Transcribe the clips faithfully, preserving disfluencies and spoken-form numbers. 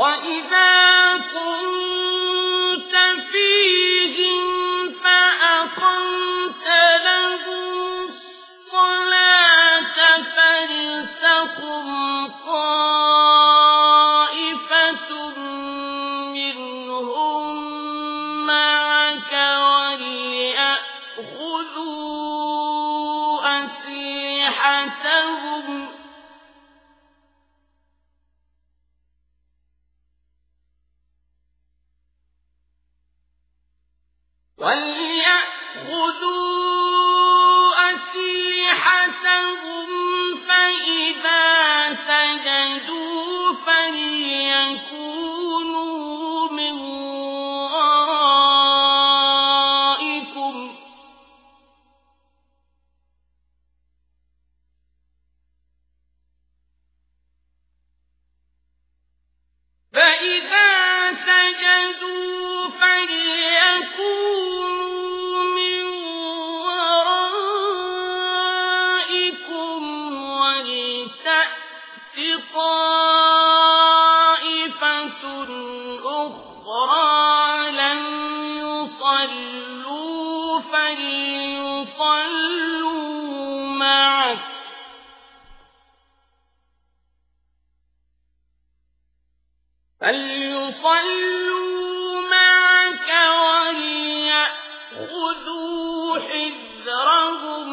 وَإِذَا كُنتَ فِيهِمْ فَأَقَمْتَ لَهُمُ الصَّلَاةَ فَلْتَقُمْ طَائِفَةٌ مِّنْهُم مَّعَكَ وَلْيَأْخُذُوا أَسْلِحَتَهُمْ وَلْيَأْخُذُوا أَسْلِحَتَهُمْ فَإِذَا سَجَدُوا فَلْيَكُونُوا مِنْ وَرَائِكُمْ فَإِذَا سَجَدُوا فَلْيَكُونُوا مِنْ وَرَائِكُمْ وَلْتَأْتِ طَائِفَةٌ أُخْرَىٰ لَمْ يُصَلُّوا فَلْيُصَلُّوا مَعَكَ فَلْيُصَلُّوا مَعَكَ وَلْيَأْخُذُوا حِذْرَهُمْ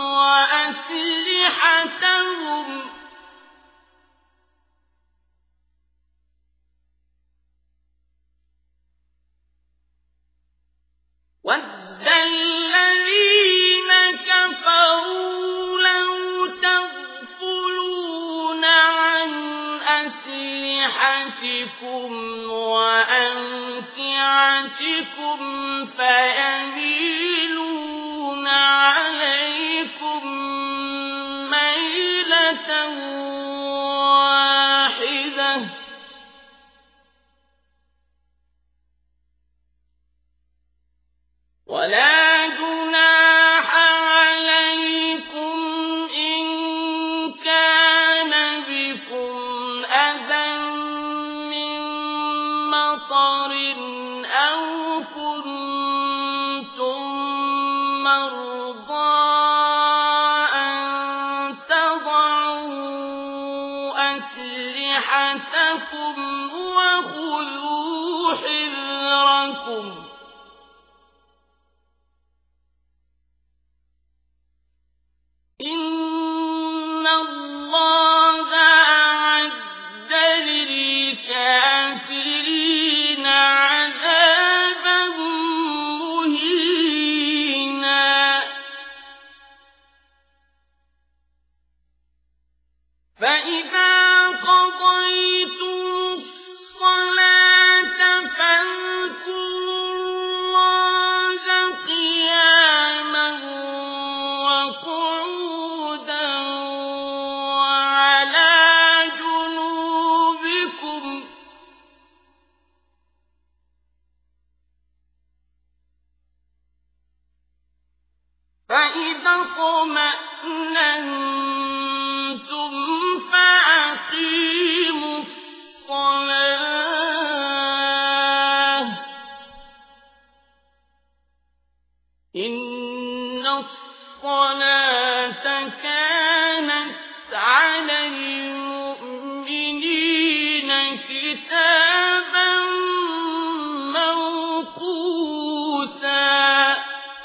وَأَسْلِحَتَهُمْ وَدَّ الَّذِينَ كَفَرُوا لَوْ تَغْفُلُونَ عَنْ أَسْلِحَتِكُمْ وَأَمْتِعَتِكُمْ فَيَمِيلُونَ عَلَيْكُمْ مَيْلَةً وَاحِدَةً وَلَا جُنَاحَ عَلَيْكُمْ إِن كَانَ بِكُمْ أَذًى مِّن مَّطَرٍ أَوْ كُنتُم مَّرْضَىٰ أَن تَضَعُوا أَسْلِحَتَكُمْ وَخُذُوا حِذْرَكُمْ إِنَّ اللَّهَ أَعَدَّ لِلْكَافِرِينَ عَذَابًا مُّهِينًا فَإِذَا قَضَيْتُمُ الصَّلَاةَ فَاذْكُرُوا اللَّهَ قِيَامًا وَقُعُودًا وَعَلَىٰ جُنُوبِكُمْ فَإِذَا اطْمَأْنَنتُمْ فَأَقِيمُوا الصَّلَاةَ إِنَّ الصَّلَاةَ كَانَتْ عَلَى الْمُؤْمِنِينَ كِتَابًا مَّوْقُوتًا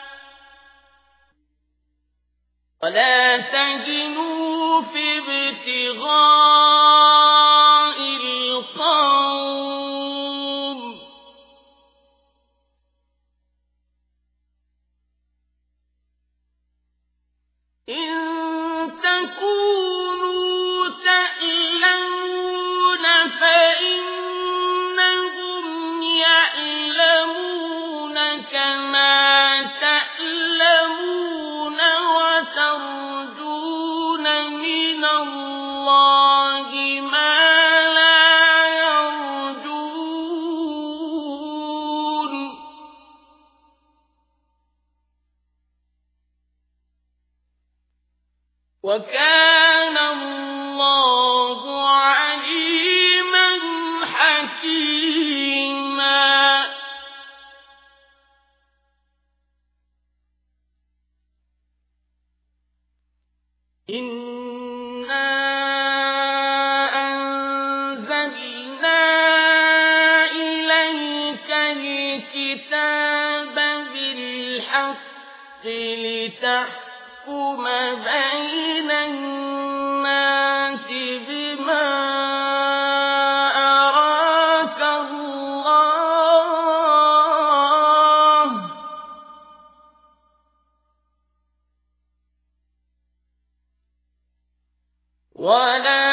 وَلَا تَهِنُوا فِي ابْتِغَاءِ الْقَوْمِ إِن تَكُونُوا تَأْلَمُونَ فَإِنَّهُمْ يَأْلَمُونَ كَمَا تَأْلَمُونَ وَتَرْجُونَ مِنَ اللَّهِ إنا أنزلنا إليك الكتاب بالحق لتحكم بين الناس بما أراك الله ولا